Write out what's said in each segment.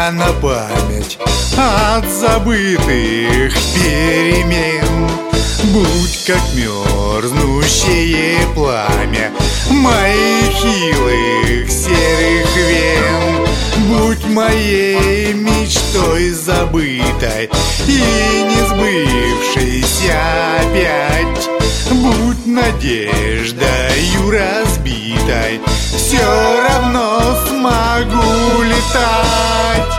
меня на память от забытых перемен. Будь как мерзнущее пламя моих хилых серых вен. Будь моей мечтой забытой и не сбывшейся опять. Будь надеждою разбитой, все равно смогу летать.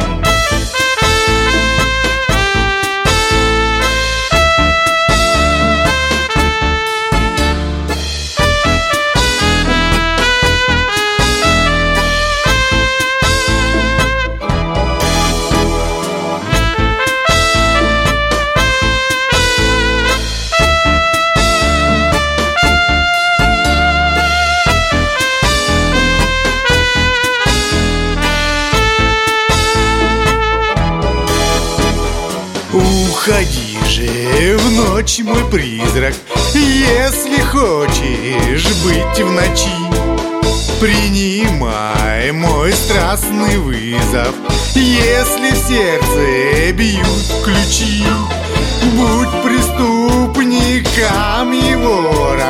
Уходи же в ночь, мой призрак, если хочешь быть в ночи. Принимай мой страстный вызов, если в сердце бьют ключи. Будь преступником и вором,